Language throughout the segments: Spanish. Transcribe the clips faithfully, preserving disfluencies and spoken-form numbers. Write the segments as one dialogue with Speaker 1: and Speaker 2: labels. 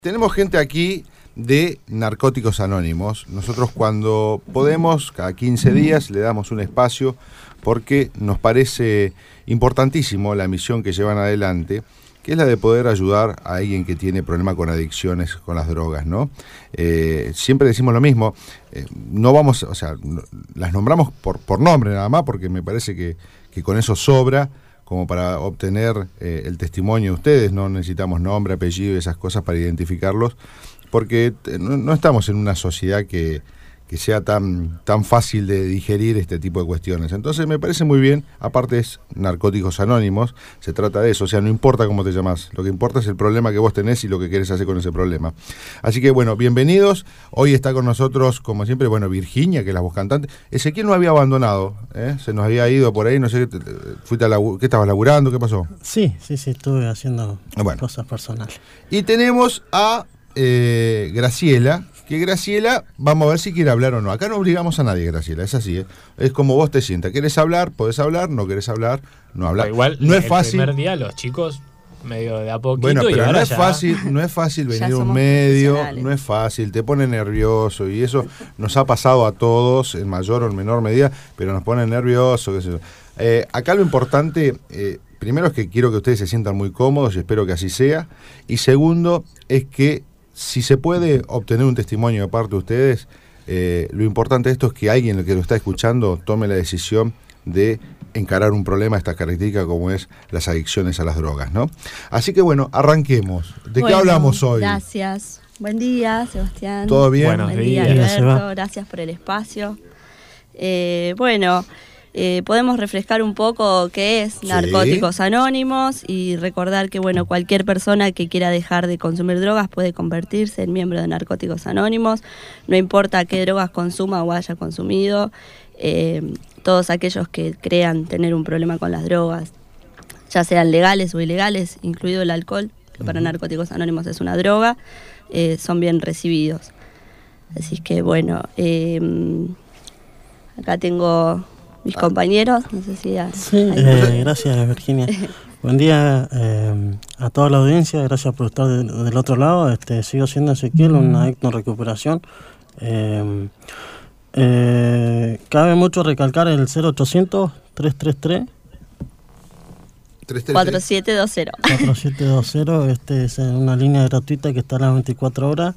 Speaker 1: Tenemos gente aquí de Narcóticos Anónimos. Nosotros cuando podemos, cada quince días, le damos un espacio porque nos parece importantísimo la misión que llevan adelante, que es la de poder ayudar a alguien que tiene problema con adicciones, con las drogas, ¿no? Eh, siempre decimos lo mismo, eh, no vamos, o sea, no, las nombramos por, por nombre nada más, porque me parece que, que con eso sobra, como para obtener eh, el testimonio de ustedes. No necesitamos nombre, apellido y esas cosas para identificarlos, porque no, no estamos en una sociedad que, que sea tan, tan fácil de digerir este tipo de cuestiones. Entonces me parece muy bien, aparte es Narcóticos Anónimos, se trata de eso, o sea, no importa cómo te llamás, lo que importa es el problema que vos tenés y lo que querés hacer con ese problema. Así que bueno, bienvenidos. Hoy está con nosotros, como siempre, bueno, Virginia, que es la voz cantante. Ezequiel no había abandonado, ¿eh? Se nos había ido por ahí, no sé, fuiste a labu- ¿qué estabas laburando? ¿Qué pasó?
Speaker 2: Sí, sí, sí, estuve haciendo
Speaker 1: bueno.
Speaker 2: cosas personales.
Speaker 1: Y tenemos a eh, Graciela, que Graciela, vamos a ver si quiere hablar o no. Acá no obligamos a nadie, Graciela, es así, ¿eh? Es como vos te sientas. ¿Querés hablar? Podés hablar, no querés hablar, no hablar.
Speaker 3: Pero igual,
Speaker 1: no es
Speaker 3: el
Speaker 1: fácil.
Speaker 3: primer día los chicos medio de a poquito.
Speaker 1: Bueno,
Speaker 3: y
Speaker 1: pero
Speaker 3: ahora
Speaker 1: no es
Speaker 3: ya...
Speaker 1: fácil, no es fácil venir a un
Speaker 4: somos
Speaker 1: medio,
Speaker 4: profesionales.
Speaker 1: no es fácil, te pone nervioso y eso nos ha pasado a todos en mayor o en menor medida, pero nos pone nervioso, qué sé yo. Eh, acá lo importante, eh, primero es que quiero que ustedes se sientan muy cómodos y espero que así sea, y segundo es que si se puede obtener un testimonio de parte de ustedes, eh, lo importante de esto es que alguien que lo está escuchando tome la decisión de encarar un problema de esta característica como es las adicciones a las drogas, ¿no? Así que bueno, arranquemos. ¿De
Speaker 4: Bueno,
Speaker 1: qué hablamos hoy?
Speaker 4: Gracias. Buen día, Sebastián.
Speaker 1: ¿Todo bien?
Speaker 3: Buenos
Speaker 4: Buen día,
Speaker 3: días.
Speaker 4: Alberto. Gracias por el espacio. Eh, bueno, eh, podemos refrescar un poco qué es
Speaker 1: Sí.
Speaker 4: Narcóticos Anónimos y recordar que bueno, cualquier persona que quiera dejar de consumir drogas puede convertirse en miembro de Narcóticos Anónimos. No importa qué drogas consuma o haya consumido. Eh, todos aquellos que crean tener un problema con las drogas, ya sean legales o ilegales, incluido el alcohol, que para Narcóticos Anónimos es una droga, eh, son bien recibidos. Así que bueno, eh, acá tengo mis compañeros, no sé si... A,
Speaker 2: Sí,
Speaker 4: ahí-
Speaker 2: eh, gracias Virginia. Buen día eh, a toda la audiencia, gracias por estar de- del otro lado. Este, sigo siendo Ezequiel, un adicto en recuperación. Eh, eh, cabe mucho recalcar el cero ochocientos, tres tres tres,
Speaker 1: tres tres
Speaker 4: cuatro
Speaker 1: tres.
Speaker 4: siete dos cero.
Speaker 2: cuatro siete dos cero. Este es una línea gratuita que está a las veinticuatro horas.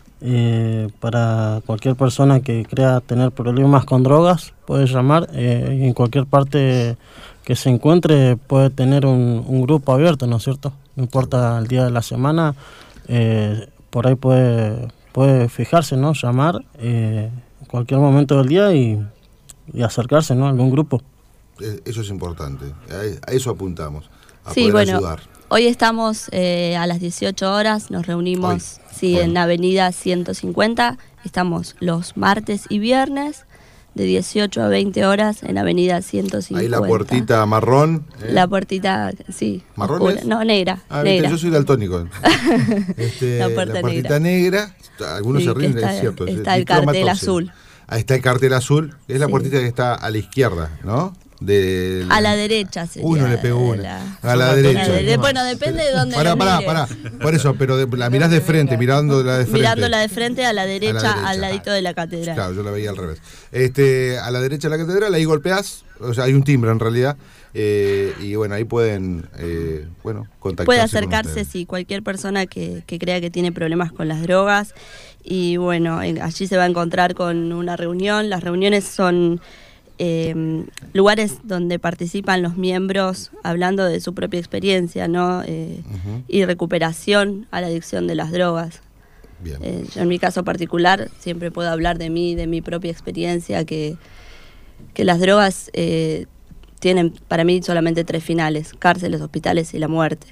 Speaker 2: Eh, para cualquier persona que crea tener problemas con drogas puede llamar, eh, y en cualquier parte que se encuentre puede tener un, un grupo abierto, ¿no es cierto? No importa el día de la semana, eh, por ahí puede, puede fijarse, ¿no? Llamar eh, en cualquier momento del día y, y acercarse, ¿no? A algún grupo.
Speaker 1: Eh, Eso es importante, a a eso apuntamos, a
Speaker 4: Sí,
Speaker 1: poder
Speaker 4: bueno,
Speaker 1: ayudar.
Speaker 4: hoy estamos eh, a las dieciocho horas, nos reunimos
Speaker 1: Hoy.
Speaker 4: sí,
Speaker 1: Bueno.
Speaker 4: en Avenida ciento cincuenta, estamos los martes y viernes de dieciocho a veinte horas en Avenida ciento cincuenta.
Speaker 1: Ahí la puertita marrón. ¿eh?
Speaker 4: La puertita, sí.
Speaker 1: ¿Marrón
Speaker 4: oscura.
Speaker 1: es?
Speaker 4: No, negra.
Speaker 1: Ah, viste,
Speaker 4: negra.
Speaker 1: yo soy daltónico. Este,
Speaker 4: La
Speaker 1: la,
Speaker 4: puerta
Speaker 1: puertita negra, algunos
Speaker 4: Sí,
Speaker 1: se ríen,
Speaker 4: que está-
Speaker 1: es cierto.
Speaker 4: está
Speaker 1: es
Speaker 4: el cartel
Speaker 1: cromatosis.
Speaker 4: azul.
Speaker 1: Ahí está el cartel azul, que es la
Speaker 4: Sí.
Speaker 1: puertita que está a la izquierda, ¿no? De,
Speaker 4: A la derecha sería.
Speaker 1: Uno le pegó una.
Speaker 4: la-
Speaker 1: A la
Speaker 3: Yo
Speaker 1: derecha.
Speaker 4: la de- bueno, depende de dónde
Speaker 1: Pará,
Speaker 4: lo
Speaker 1: pará,
Speaker 4: mires.
Speaker 1: pará. Por eso, pero de- la mirás de frente, mirándola de frente.
Speaker 4: Mirándola de frente a la derecha,
Speaker 1: derecha.
Speaker 4: al ladito de la catedral.
Speaker 1: Claro, yo la veía al revés. Este, a la derecha de la catedral, ahí golpeás, o sea, hay un timbre en realidad, eh, y bueno, ahí pueden, eh, bueno, contactarse
Speaker 4: Puede
Speaker 1: con
Speaker 4: acercarse,
Speaker 1: ustedes.
Speaker 4: sí, cualquier persona que, que crea que tiene problemas con las drogas. Y bueno, en- allí se va a encontrar con una reunión. Las reuniones son eh, lugares donde participan los miembros hablando de su propia experiencia, ¿no? Eh,
Speaker 1: Ujú.
Speaker 4: y recuperación a la adicción de las drogas.
Speaker 1: Bien.
Speaker 4: Eh, yo en mi caso particular siempre puedo hablar de mí, de mi propia experiencia, que, que las drogas eh, tienen para mí solamente tres finales: cárceles, hospitales y la muerte.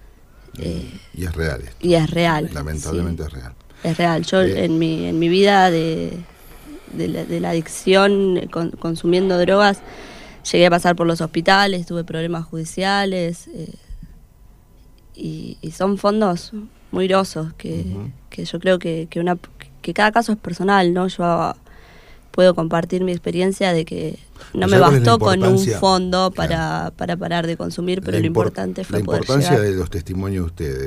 Speaker 4: Eh,
Speaker 1: Y es real esto.
Speaker 4: y es real.
Speaker 1: Lamentablemente
Speaker 4: sí,
Speaker 1: es real.
Speaker 4: es real. Yo
Speaker 1: Eh.
Speaker 4: en mi en mi vida de, de, la, de la adicción, eh, con- consumiendo drogas, llegué a pasar por los hospitales, tuve problemas judiciales, eh, y, y son fondos muy grosos que,
Speaker 1: Ujú.
Speaker 4: que yo creo que, que, una, que cada caso es personal, ¿no? Yo puedo compartir mi experiencia de que no
Speaker 1: O
Speaker 4: me
Speaker 1: sea, ¿cuál es la
Speaker 4: bastó con un
Speaker 1: importancia?
Speaker 4: fondo
Speaker 1: Claro.
Speaker 4: para, para parar de consumir, pero
Speaker 1: La
Speaker 4: lo
Speaker 1: impor-
Speaker 4: importante fue
Speaker 1: La
Speaker 4: poder
Speaker 1: importancia
Speaker 4: llegar.
Speaker 1: de los testimonios de ustedes.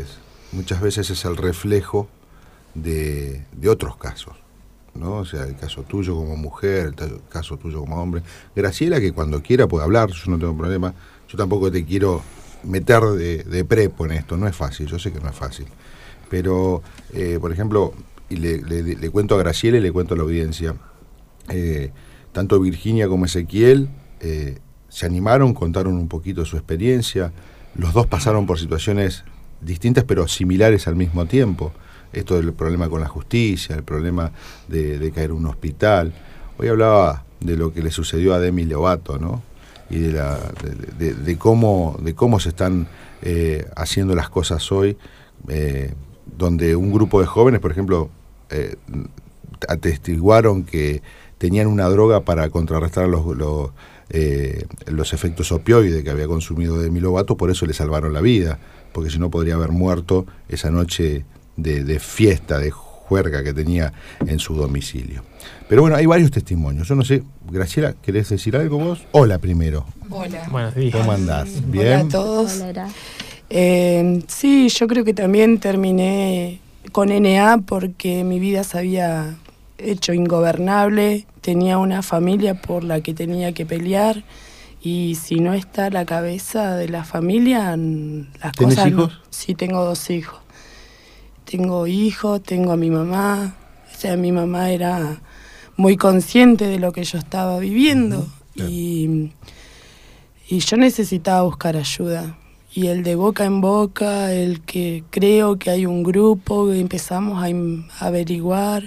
Speaker 1: muchas veces es el reflejo de, de otros casos, ¿no? O sea, el caso tuyo como mujer, el caso tuyo como hombre. Graciela, que cuando quiera puede hablar, yo no tengo problema. Yo tampoco te quiero meter de, de prepo en esto, no es fácil, yo sé que no es fácil. Pero, eh, por ejemplo, y le, le, le cuento a Graciela y le cuento a la audiencia, eh, tanto Virginia como Ezequiel eh, se animaron, contaron un poquito de su experiencia, los dos pasaron por situaciones distintas pero similares al mismo tiempo. Esto del problema con la justicia, el problema de, de caer en un hospital. Hoy hablaba de lo que le sucedió a Demi Lovato, ¿no? Y de, la, de, de, de, cómo, de cómo se están eh, haciendo las cosas hoy, eh, donde un grupo de jóvenes, por ejemplo, eh, atestiguaron que tenían una droga para contrarrestar los, los, eh, los efectos opioides que había consumido Demi Lovato, por eso le salvaron la vida, porque si no podría haber muerto esa noche de, de fiesta, de juerga que tenía en su domicilio. Pero bueno, hay varios testimonios. Yo no sé, Graciela, ¿querés decir algo vos? Hola primero.
Speaker 5: Hola.
Speaker 3: Buenos días.
Speaker 1: ¿Cómo andás? ¿Bien?
Speaker 5: Hola a todos.
Speaker 4: Hola.
Speaker 5: Eh, sí, yo creo que también terminé con N A porque mi vida se había hecho ingobernable, tenía una familia por la que tenía que pelear y si no está la cabeza de la familia, las
Speaker 1: ¿Tenés
Speaker 5: cosas...
Speaker 1: hijos?
Speaker 5: No. Sí, tengo dos hijos. Tengo hijos, tengo a mi mamá, o sea, mi mamá era muy consciente de lo que yo estaba viviendo uh-huh. y, y yo necesitaba buscar ayuda. Y el de boca en boca, el que creo que hay un grupo, que empezamos a, a averiguar,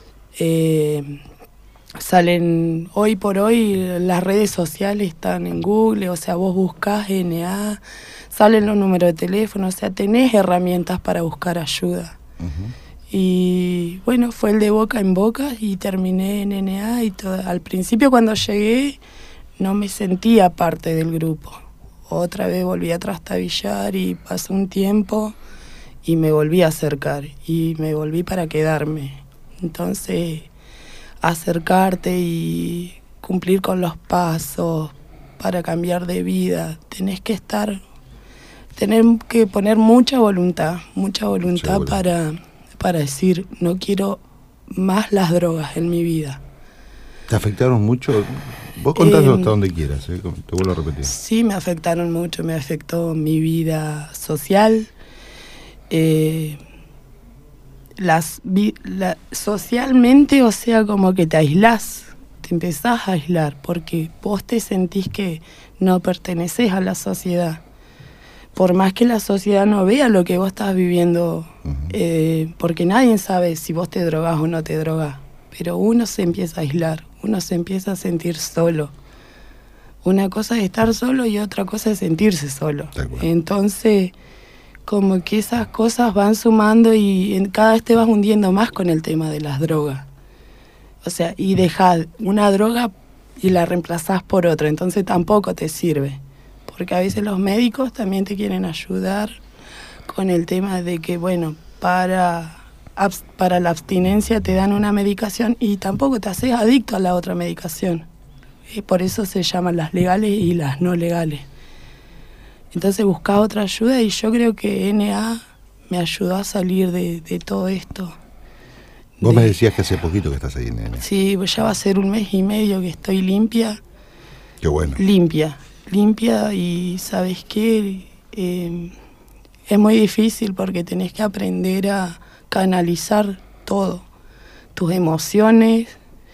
Speaker 5: eh, salen, hoy por hoy las redes sociales están en Google, o sea, vos buscás N A, salen los números de teléfono, o sea, tenés herramientas para buscar ayuda. Uh-huh. Y bueno, fue el de boca en boca y terminé en N A y todo. Al principio cuando llegué no me sentía parte del grupo. Otra vez volví a trastabillar y pasó un tiempo y me volví a acercar y me volví para quedarme. Entonces, acercarte y cumplir con los pasos para cambiar de vida, tenés que estar, tener que poner mucha voluntad, mucha voluntad para, para decir, no quiero más las drogas en mi vida.
Speaker 1: ¿Te afectaron mucho? Vos contás eh, hasta donde quieras, ¿eh? Te vuelvo a repetir.
Speaker 5: Sí, me afectaron mucho, me afectó mi vida social. Eh, las vi, la, socialmente, o sea, como que te aislás, te empezás a aislar, porque vos te sentís que no pertenecés a la sociedad. Por más que la sociedad no vea lo que vos estás viviendo, uh-huh. eh, porque nadie sabe si vos te drogás o no te drogás, pero uno se empieza a aislar. Uno se empieza a sentir solo. Una cosa es estar solo y otra cosa es sentirse solo. Entonces, como que esas cosas van sumando y en, cada vez te vas hundiendo más con el tema de las drogas. O sea, y dejás una droga y la reemplazás por otra, entonces tampoco te sirve. Porque a veces los médicos también te quieren ayudar con el tema de que, bueno, para... para la abstinencia te dan una medicación y tampoco te haces adicto a la otra medicación. Y por eso se llaman las legales y las no legales. Entonces buscaba otra ayuda y yo creo que N A me ayudó a salir de, de todo esto.
Speaker 1: Vos
Speaker 5: de,
Speaker 1: me decías que hace poquito que estás ahí en N A.
Speaker 5: Sí, ya va a ser un mes y medio que estoy limpia.
Speaker 1: Qué bueno.
Speaker 5: Limpia, limpia y ¿sabes qué? Eh, es muy difícil porque tenés que aprender a canalizar todo, tus emociones,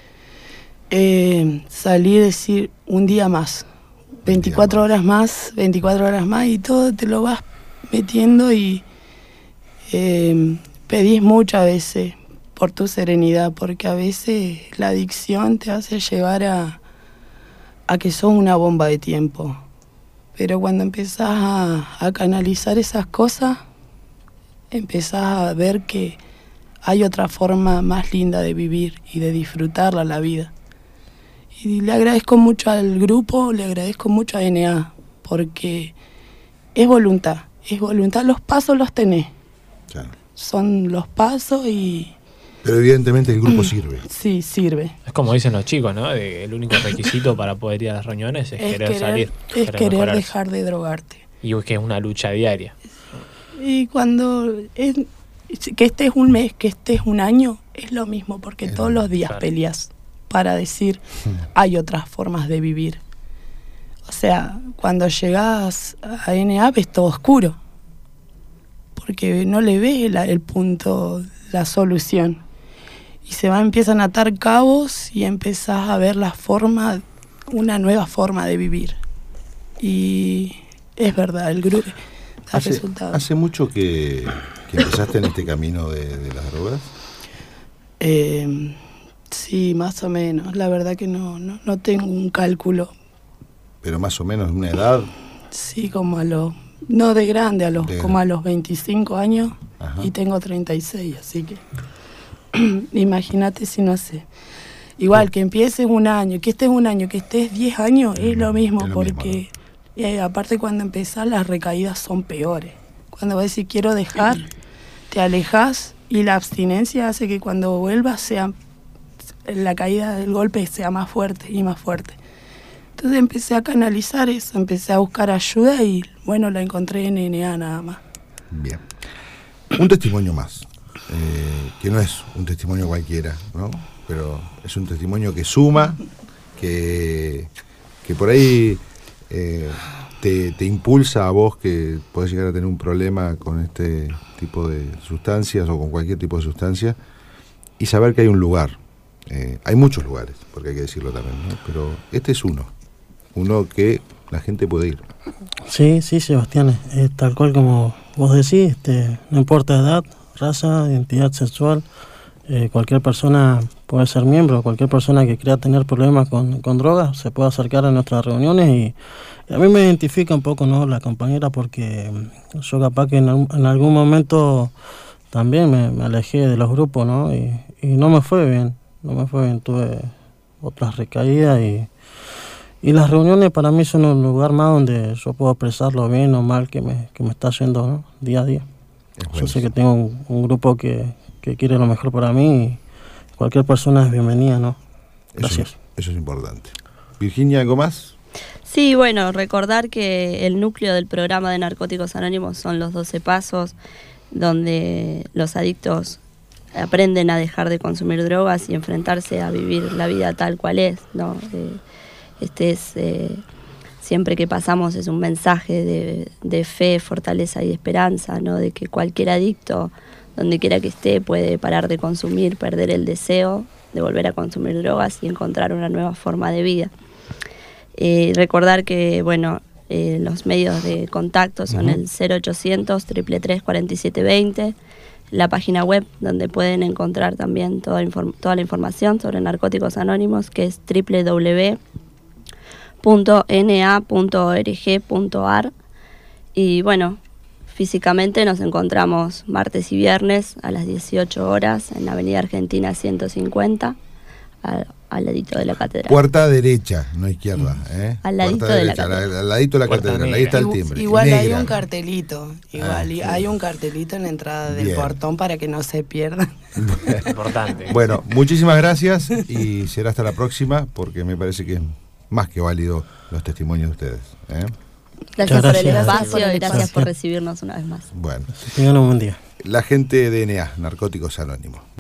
Speaker 5: eh, salir y decir un día más, veinticuatro horas más, veinticuatro horas más y todo te lo vas metiendo y eh, pedís muchas veces por tu serenidad, porque a veces la adicción te hace llevar a, a que sos una bomba de tiempo, pero cuando empezás a, a canalizar esas cosas, empezás a ver que hay otra forma más linda de vivir y de disfrutarla la vida. Y le agradezco mucho al grupo, le agradezco mucho a N A, porque es voluntad, es voluntad, los pasos los tenés. Claro. Son los pasos y...
Speaker 1: Pero evidentemente el grupo sirve.
Speaker 5: Sí, sirve.
Speaker 3: Es como dicen los chicos, ¿no? De, el único requisito para poder ir a las reuniones es, es querer, querer salir.
Speaker 5: Es querer, querer dejar de drogarte.
Speaker 3: Y es que es una lucha diaria.
Speaker 5: Y cuando es, que estés un mes, que estés un año, es lo mismo, porque
Speaker 1: Es
Speaker 5: todos
Speaker 1: lo-
Speaker 5: los días
Speaker 3: claro.
Speaker 5: peleas para decir, hay otras formas de vivir. O sea, cuando llegas a N A ves todo oscuro, porque no le ves la- el punto, la solución. Y se va, empiezan a atar cabos y empezás a ver la forma, una nueva forma de vivir. Y es verdad, el grupo da
Speaker 1: ¿Hace,
Speaker 5: resultados.
Speaker 1: hace mucho que, que empezaste en este camino de, de las drogas?
Speaker 5: Eh, sí, más o menos. La verdad que no, no, no tengo un cálculo.
Speaker 1: Pero más o menos una edad.
Speaker 5: Sí, como a los... No de grande, a los
Speaker 1: De-
Speaker 5: como a los veinticinco años.
Speaker 1: Ajá.
Speaker 5: Y tengo treinta y seis, así que... Imagínate si no sé. Igual, que empieces un año, que estés un año, que estés diez años, es lo mismo,
Speaker 1: es lo
Speaker 5: porque eh, aparte cuando empezás las recaídas son peores. Cuando vas a decir quiero dejar, te alejas y la abstinencia hace que cuando vuelvas sea la caída del golpe sea más fuerte y más fuerte. Entonces empecé a canalizar eso, empecé a buscar ayuda y bueno, la encontré en N A nada más.
Speaker 1: Bien. Un testimonio más, eh, que no es un testimonio cualquiera, ¿no? Pero es un testimonio que suma, que, que por ahí eh, te, te impulsa a vos que podés llegar a tener un problema con este tipo de sustancias o con cualquier tipo de sustancia y saber que hay un lugar. Eh, hay muchos lugares, porque hay que decirlo también, ¿no? Pero este es uno, uno que la gente puede ir.
Speaker 2: Sí, sí, Sebastián, es tal cual como vos decís, este, no importa edad, raza, identidad sexual, eh, cualquier persona puede ser miembro, cualquier persona que quiera tener problemas con, con drogas se puede acercar a nuestras reuniones y, y a mí me identifica un poco, ¿no?, la compañera, porque yo capaz que en, al- en algún momento también me, me alejé de los grupos, ¿no? Y, y no me fue bien, no me fue bien, tuve otras recaídas y... Y las reuniones para mí son un lugar más donde yo puedo expresar lo bien o mal que me, que me está yendo, ¿no?, día a día.
Speaker 1: Es
Speaker 2: Yo sé
Speaker 1: buenísimo.
Speaker 2: que tengo un, un grupo que, que quiere lo mejor para mí y cualquier persona es bienvenida, ¿no?
Speaker 1: Eso,
Speaker 2: Gracias.
Speaker 1: eso es importante. Virginia, ¿algo más?
Speaker 4: Sí, bueno, recordar que el núcleo del programa de Narcóticos Anónimos son los doce pasos, donde los adictos aprenden a dejar de consumir drogas y enfrentarse a vivir la vida tal cual es, ¿no? Eh, este es, eh, siempre que pasamos es un mensaje de, de fe, fortaleza y esperanza, ¿no? De que cualquier adicto, donde quiera que esté, puede parar de consumir, perder el deseo de volver a consumir drogas y encontrar una nueva forma de vida. Eh, recordar que, bueno, eh, los medios de contacto son
Speaker 1: Ujú.
Speaker 4: el cero ochocientos, tres tres tres, cuatro siete dos cero, la página web donde pueden encontrar también toda, inform- toda la información sobre Narcóticos Anónimos, que es doble u doble u doble u punto n a punto org punto a r. Y bueno, físicamente nos encontramos martes y viernes a las dieciocho horas en Avenida Argentina ciento cincuenta, al, al ladito de la catedral.
Speaker 1: Puerta derecha, no izquierda. ¿eh?
Speaker 4: Al ladito
Speaker 1: Puerta
Speaker 4: de la
Speaker 1: derecha,
Speaker 4: catedral.
Speaker 1: al, al ladito de la
Speaker 3: Puerta
Speaker 1: catedral.
Speaker 3: negra.
Speaker 1: Ahí está el
Speaker 5: Igu-
Speaker 1: timbre.
Speaker 5: Igual hay
Speaker 1: negra.
Speaker 5: un cartelito, igual
Speaker 1: Ah,
Speaker 5: y
Speaker 1: sí.
Speaker 5: hay un cartelito en la entrada del
Speaker 1: Bien.
Speaker 5: portón para que no se pierdan.
Speaker 3: Importante.
Speaker 1: Bueno, muchísimas gracias y será hasta la próxima porque me parece que es más que válido los testimonios de ustedes. ¿eh?
Speaker 4: Gracias por el
Speaker 2: Gracias.
Speaker 4: espacio
Speaker 5: Por el
Speaker 4: y gracias
Speaker 2: espacio.
Speaker 4: por recibirnos una vez más.
Speaker 1: Bueno,
Speaker 2: Que tengan un buen día.
Speaker 1: la gente de N A, Narcóticos Anónimos.